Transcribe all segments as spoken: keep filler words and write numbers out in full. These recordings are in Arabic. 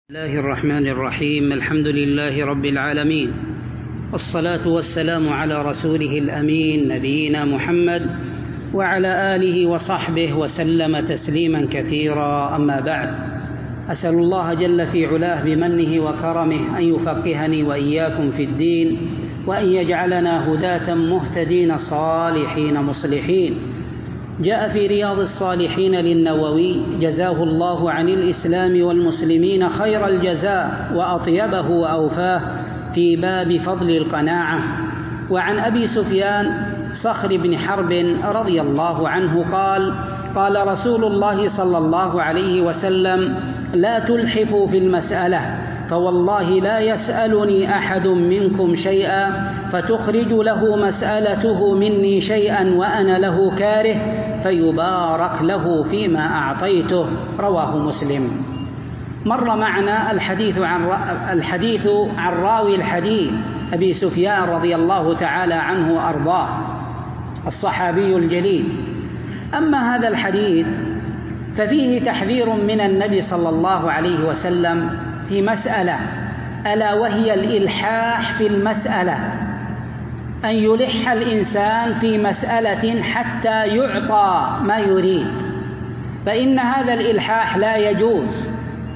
بسم الله الرحمن الرحيم. الحمد لله رب العالمين، والصلاة والسلام على رسوله الأمين نبينا محمد وعلى آله وصحبه وسلم تسليما كثيرا. أما بعد، أسأل الله جل في علاه بمنه وكرمه أن يفقهني وإياكم في الدين، وأن يجعلنا هداة مهتدين صالحين مصلحين. جاء في رياض الصالحين للنووي جزاه الله عن الإسلام والمسلمين خير الجزاء وأطيبه وأوفاه في باب فضل القناعة. وعن أبي سفيان صخر بن حرب رضي الله عنه قال: قال رسول الله صلى الله عليه وسلم: لا تلحفوا في المسألة، فوالله لا يسألني أحد منكم شيئا فتخرج له مسألته مني شيئا وأنا له كاره فيبارك له فيما أعطيته. رواه مسلم. مر معنا الحديث عن الحديث عن راوي الحديث أبي سفيان رضي الله تعالى عنه وأرضاه، الصحابي الجليل. أما هذا الحديث ففيه تحذير من النبي صلى الله عليه وسلم في مسألة، ألا وهي الإلحاح في المسألة، أن يلح الإنسان في مسألة حتى يعطى ما يريد، فإن هذا الإلحاح لا يجوز.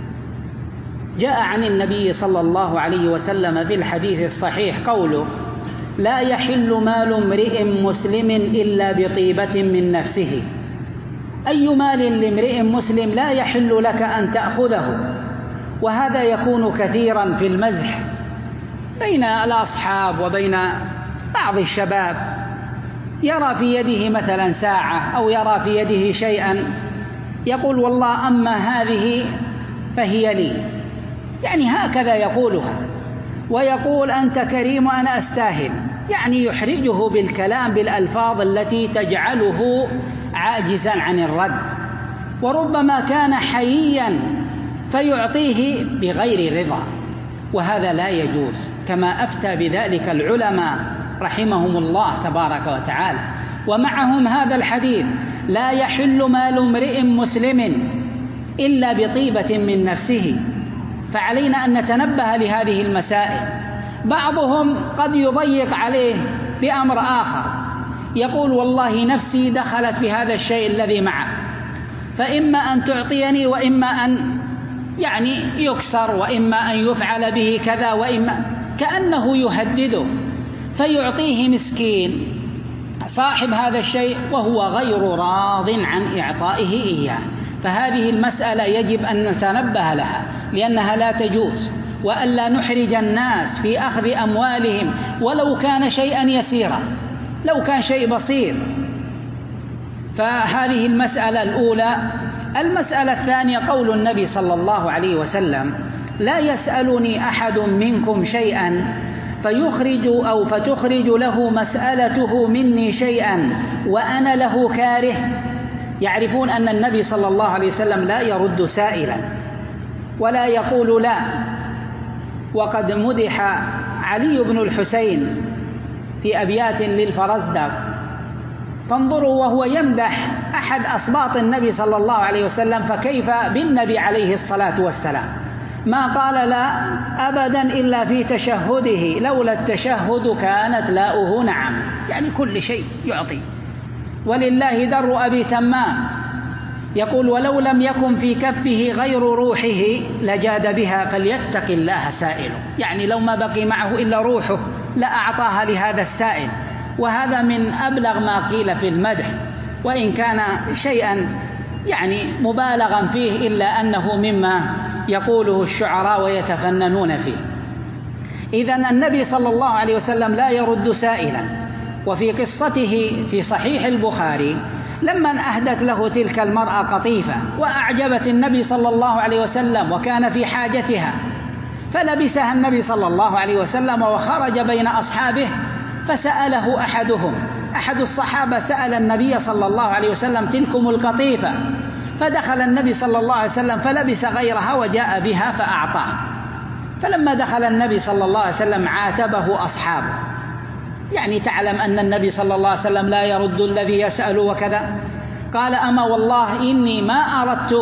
جاء عن النبي صلى الله عليه وسلم في الحديث الصحيح قوله: لا يحل مال امرئ مسلم إلا بطيبة من نفسه. أي مال لامرئ مسلم لا يحل لك أن تأخذه. وهذا يكون كثيرا في المزح بين الأصحاب وبين بعض الشباب، يرى في يده مثلا ساعة أو يرى في يده شيئا يقول: والله أما هذه فهي لي، يعني هكذا يقولها، ويقول: أنت كريم وأنا أستاهل، يعني يحرجه بالكلام بالألفاظ التي تجعله عاجزا عن الرد. وربما كان حييا فيعطيه بغير رضا، وهذا لا يجوز، كما أفتى بذلك العلماء رحمهم الله تبارك وتعالى. ومعهم هذا الحديث: لا يحل مال امرئ مسلم إلا بطيبة من نفسه. فعلينا أن نتنبه لهذه المسائل. بعضهم قد يضيق عليه بأمر آخر، يقول: والله نفسي دخلت في هذا الشيء الذي معك، فإما أن تعطيني وإما أن يعني يكسر، وإما أن يفعل به كذا، وإما كأنه يهدده، فيعطيه مسكين صاحب هذا الشيء وهو غير راض عن إعطائه إياه. فهذه المسألة يجب أن نتنبه لها، لأنها لا تجوز، وألا نحرج الناس في أخذ أموالهم ولو كان شيئا يسيرا، لو كان شيء بسيط. فهذه المسألة الأولى. المسألة الثانية قول النبي صلى الله عليه وسلم: لا يسألني أحد منكم شيئا فيخرج أو فتخرج له مسألته مني شيئا وأنا له كاره. يعرفون أن النبي صلى الله عليه وسلم لا يرد سائلا ولا يقول لا. وقد مدح علي بن الحسين في أبيات للفرزدق، فانظروا وهو يمدح أحد أسباط النبي صلى الله عليه وسلم، فكيف بالنبي عليه الصلاة والسلام؟ ما قال لا أبدا إلا في تشهده، لولا التشهد كانت لاؤه نعم، يعني كل شيء يعطي. ولله در أبي تمام يقول: ولو لم يكن في كفه غير روحه لجاد بها فليتق الله سائله، يعني لو ما بقي معه إلا روحه لأعطاها لهذا السائل. وهذا من أبلغ ما قيل في المدح، وإن كان شيئا يعني مبالغا فيه، إلا أنه مما يقوله الشعراء ويتفننون فيه. إذن النبي صلى الله عليه وسلم لا يرد سائلا. وفي قصته في صحيح البخاري لما أهدت له تلك المرأة قطيفة وأعجبت النبي صلى الله عليه وسلم وكان في حاجتها، فلبسها النبي صلى الله عليه وسلم وخرج بين أصحابه، فسأله أحدهم، أحد الصحابة سأل النبي صلى الله عليه وسلم: تلكم القطيفة؟ فدخل النبي صلى الله عليه وسلم فلبس غيرها وجاء بها فأعطاه. فلما دخل النبي صلى الله عليه وسلم عاتبه أصحابه، يعني تعلم أن النبي صلى الله عليه وسلم لا يرد الذي يسأل وكذا. قال: أما والله إني ما أردت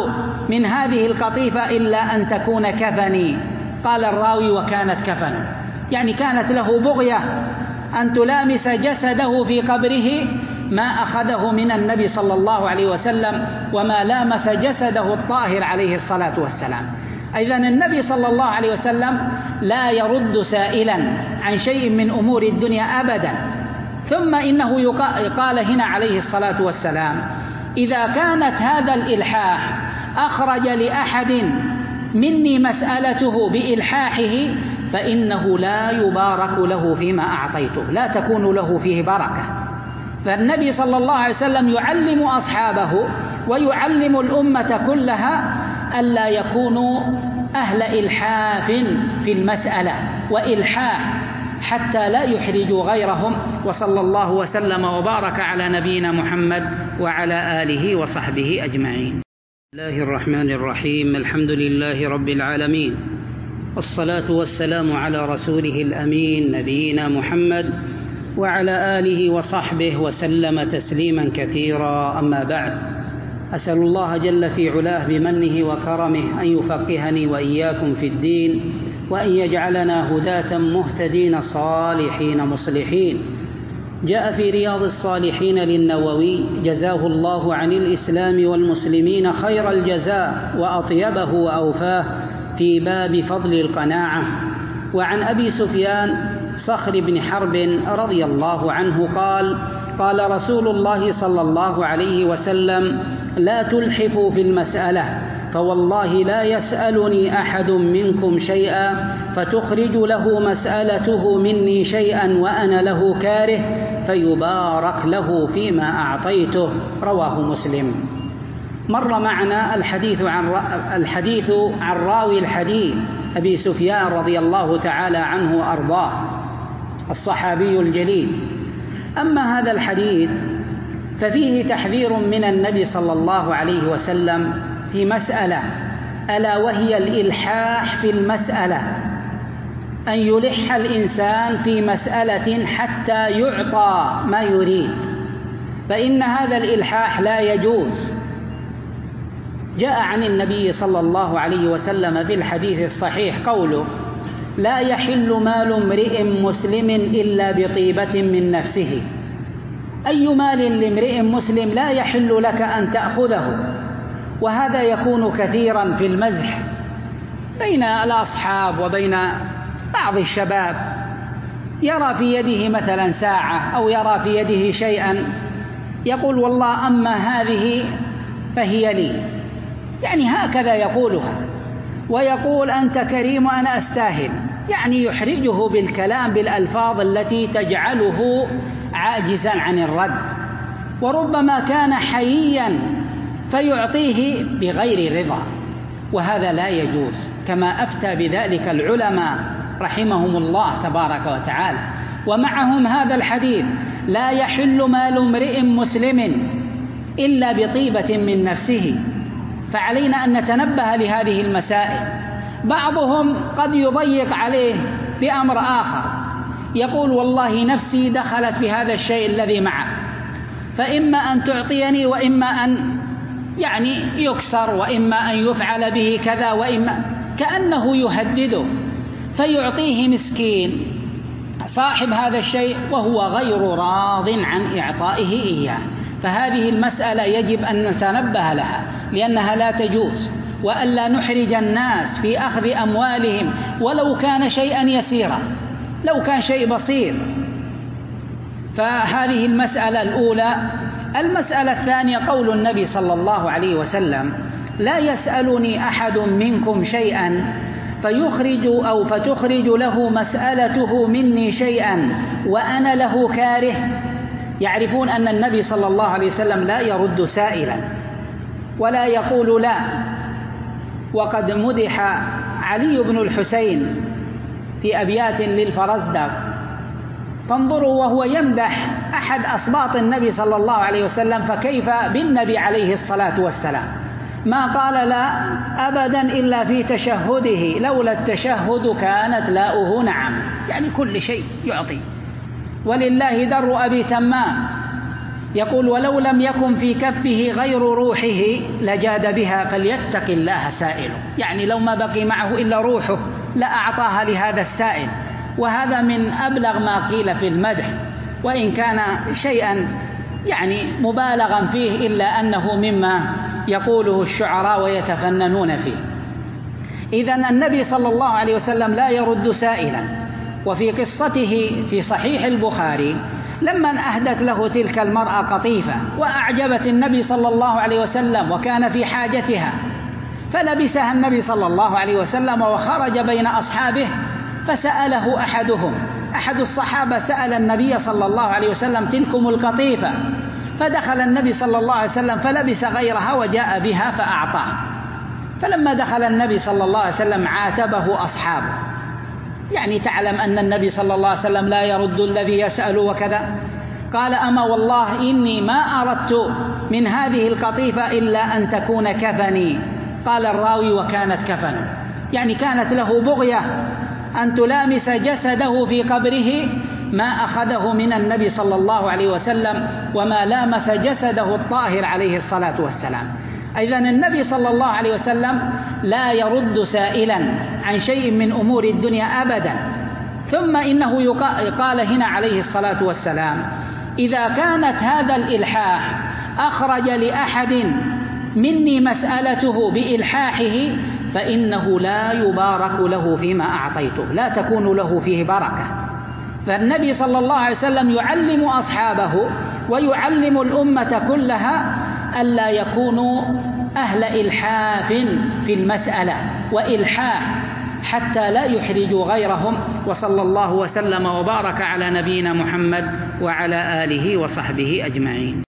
من هذه القطيفة إلا أن تكون كفني. قال الراوي وكانت كفنا، يعني كانت له بغية أن تلامس جسده في قبره ما أخذه من النبي صلى الله عليه وسلم وما لامس جسده الطاهر عليه الصلاة والسلام. إذن النبي صلى الله عليه وسلم لا يرد سائلا عن شيء من أمور الدنيا أبدا. ثم إنه قال هنا عليه الصلاة والسلام: إذا كانت هذا الإلحاح أخرج لأحد مني مسألته بإلحاحه فإنه لا يبارك له فيما أعطيته، لا تكون له فيه بركة. فالنبي صلى الله عليه وسلم يعلم أصحابه ويعلم الأمة كلها ألا يكونوا أهل إلحاف في المسألة وإلحاح حتى لا يحرجوا غيرهم. وصلى الله وسلم وبارك على نبينا محمد وعلى آله وصحبه أجمعين. بسم الله الرحمن الرحيم. الحمد لله رب العالمين، والصلاة والسلام على رسوله الأمين نبينا محمد وعلى آله وصحبه وسلم تسليما كثيرا. أما بعد، أسأل الله جل في علاه بمنه وكرمه أن يفقهني وإياكم في الدين، وأن يجعلنا هداة مهتدين صالحين مصلحين. جاء في رياض الصالحين للنووي جزاه الله عن الإسلام والمسلمين خير الجزاء وأطيبه وأوفاه في باب فضل القناعة. وعن أبي سفيان صخر بن حرب رضي الله عنه قال: قال رسول الله صلى الله عليه وسلم: لا تلحفوا في المسألة، فوالله لا يسألني أحد منكم شيئا فتخرج له مسألته مني شيئا وأنا له كاره فيبارك له فيما أعطيته. رواه مسلم. مر معنا الحديث عن الحديث عن راوي الحديث أبي سفيان رضي الله تعالى عنه وأرضاه، الصحابي الجليل. أما هذا الحديث ففيه تحذير من النبي صلى الله عليه وسلم في مسألة، ألا وهي الإلحاح في المسألة، أن يلح الإنسان في مسألة حتى يعطى ما يريد، فإن هذا الإلحاح لا يجوز. جاء عن النبي صلى الله عليه وسلم في الحديث الصحيح قوله: لا يحل مال امرئ مسلم إلا بطيبة من نفسه. أي مال لامرئ مسلم لا يحل لك أن تأخذه. وهذا يكون كثيرا في المزح بين الأصحاب وبين بعض الشباب، يرى في يده مثلا ساعة أو يرى في يده شيئا يقول: والله أما هذه فهي لي، يعني هكذا يقولها، ويقول: أنت كريم وأنا أستاهل، يعني يحرجه بالكلام بالألفاظ التي تجعله عاجزا عن الرد. وربما كان حييا فيعطيه بغير رضا، وهذا لا يجوز، كما أفتى بذلك العلماء رحمهم الله تبارك وتعالى. ومعهم هذا الحديث: لا يحل مال امرئ مسلم إلا بطيبة من نفسه. فعلينا أن نتنبه لهذه المسائل. بعضهم قد يضيق عليه بأمر آخر، يقول: والله نفسي دخلت في هذا الشيء الذي معك، فإما أن تعطيني وإما أن يعني يكسر وإما أن يفعل به كذا وإما، كأنه يهدده، فيعطيه مسكين صاحب هذا الشيء وهو غير راض عن إعطائه إياه. فهذه المسألة يجب أن نتنبه لها لأنها لا تجوز، وألا نحرج الناس في أخذ أموالهم ولو كان شيئا يسيرا، لو كان شيء بسيط. فهذه المسألة الأولى. المسألة الثانية قول النبي صلى الله عليه وسلم: لا يسألني أحد منكم شيئا فيخرج أو فتخرج له مسألته مني شيئا وأنا له كاره. يعرفون أن النبي صلى الله عليه وسلم لا يرد سائلا ولا يقول لا. وقد مدح علي بن الحسين في أبيات للفرزدق، فانظروا وهو يمدح أحد أسباط النبي صلى الله عليه وسلم، فكيف بالنبي عليه الصلاة والسلام؟ ما قال لا أبدا إلا في تشهده، لولا التشهد كانت لاؤه نعم، يعني كل شيء يعطي. ولله در أبي تمام يقول: ولو لم يكن في كفه غير روحه لجاد بها فليتق الله سائله، يعني لو ما بقي معه إلا روحه لأعطاها لهذا السائل. وهذا من أبلغ ما قيل في المدح، وإن كان شيئا يعني مبالغا فيه إلا أنه مما يقوله الشعراء ويتفننون فيه. إذن النبي صلى الله عليه وسلم لا يرد سائلا. وفي قصته في صحيح البخاري لما أهدت له تلك المرأة قطيفة وأعجبت النبي صلى الله عليه وسلم وكان في حاجتها، فلبسها النبي صلى الله عليه وسلم وخرج بين أصحابه، فسأله أحدهم أحد الصحابة سأل النبي صلى الله عليه وسلم: تلكم القطيفة؟ فدخل النبي صلى الله عليه وسلم فلبس غيرها وجاء بها فأعطاه. فلما دخل النبي صلى الله عليه وسلم عاتبه أصحابه، يعني تعلم أن النبي صلى الله عليه وسلم لا يرد الذي يسأل وكذا. قال: أما والله إني ما أردت من هذه القطيفة إلا أن تكون كفني. قال الراوي: وكانت كفنه، يعني كانت له بغية أن تلامس جسده في قبره ما أخذه من النبي صلى الله عليه وسلم وما لامس جسده الطاهر عليه الصلاة والسلام. إذن النبي صلى الله عليه وسلم لا يرد سائلا عن شيء من أمور الدنيا أبدا. ثم إنه قال هنا عليه الصلاة والسلام: إذا كانت هذا الإلحاح أخرج لأحد مني مسألته بإلحاحه فإنه لا يبارك له فيما أعطيته، لا تكون له فيه بركة. فالنبي صلى الله عليه وسلم يعلم أصحابه ويعلم الأمة كلها ألا يكونوا أهل إلحاف في المسألة وإلحاح حتى لا يحرجوا غيرهم. وصلى الله وسلم وبارك على نبينا محمد وعلى آله وصحبه أجمعين.